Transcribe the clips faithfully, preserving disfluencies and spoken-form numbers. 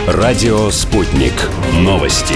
Радио «Спутник». Новости.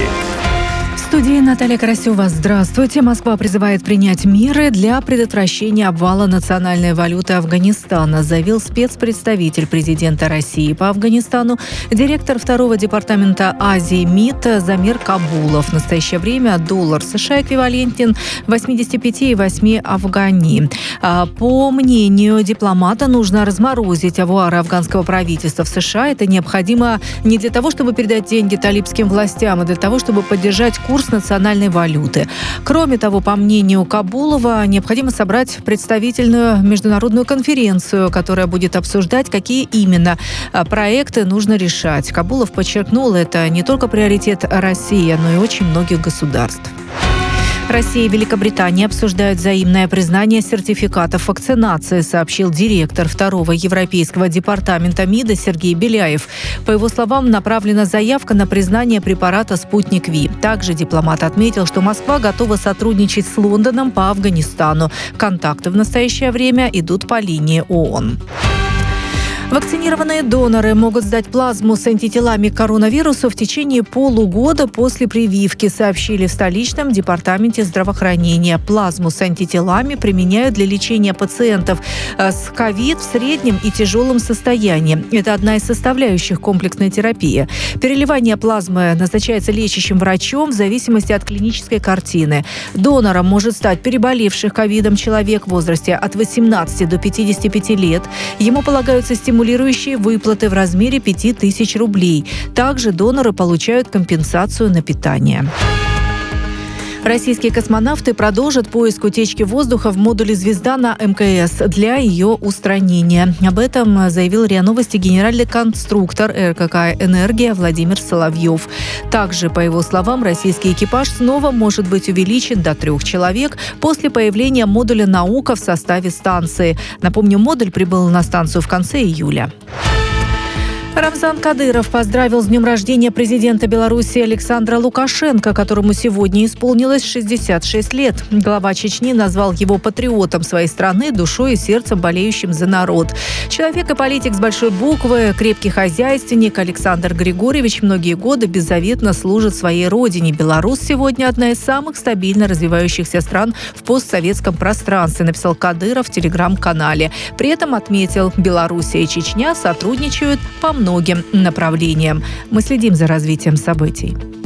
В студии Наталья Карасева. Здравствуйте. Москва призывает принять меры для предотвращения обвала национальной валюты Афганистана, заявил спецпредставитель президента России по Афганистану, директор второго департамента Азии МИД Замир Кабулов. В настоящее время доллар США эквивалентен восемьдесят пять целых восемь десятых афгани. По мнению дипломата, нужно разморозить авуары афганского правительства в США. Это необходимо не для того, чтобы передать деньги талибским властям, а для того, чтобы поддержать курс национальной валюты. Кроме того, по мнению Кабулова, необходимо собрать представительную международную конференцию, которая будет обсуждать, какие именно проекты нужно решать. Кабулов подчеркнул, это не только приоритет России, но и очень многих государств. Россия и Великобритания обсуждают взаимное признание сертификатов вакцинации, сообщил директор второго европейского департамента МИДа Сергей Беляев. По его словам, направлена заявка на признание препарата «Спутник Ви». Также дипломат отметил, что Москва готова сотрудничать с Лондоном по Афганистану. Контакты в настоящее время идут по линии ООН. Вакцинированные доноры могут сдать плазму с антителами к коронавирусу в течение полугода после прививки, сообщили в столичном департаменте здравоохранения. Плазму с антителами применяют для лечения пациентов с ковид в среднем и тяжелом состоянии. Это одна из составляющих комплексной терапии. Переливание плазмы назначается лечащим врачом в зависимости от клинической картины. Донором может стать переболевший ковидом человек в возрасте от восемнадцати до пятидесяти пяти лет. Ему полагаются стимулирующие выплаты в размере пяти тысяч рублей. Также доноры получают компенсацию на питание. Российские космонавты продолжат поиск утечки воздуха в модуле «Звезда» на эм ка эс для ее устранения. Об этом заявил РИА Новости генеральный конструктор эр ка ка «Энергия» Владимир Соловьев. Также, по его словам, российский экипаж снова может быть увеличен до трех человек после появления модуля «Наука» в составе станции. Напомню, модуль прибыл на станцию в конце июля. Рамзан Кадыров поздравил с днем рождения президента Беларуси Александра Лукашенко, которому сегодня исполнилось шестьдесят шесть лет. Глава Чечни назвал его патриотом своей страны, душой и сердцем болеющим за народ. Человек и политик с большой буквы, крепкий хозяйственник Александр Григорьевич многие годы беззаветно служит своей родине. Беларусь сегодня одна из самых стабильно развивающихся стран в постсоветском пространстве, написал Кадыров в телеграм-канале. При этом отметил, Белоруссия и Чечня сотрудничают по многим направлениям. Мы следим за развитием событий.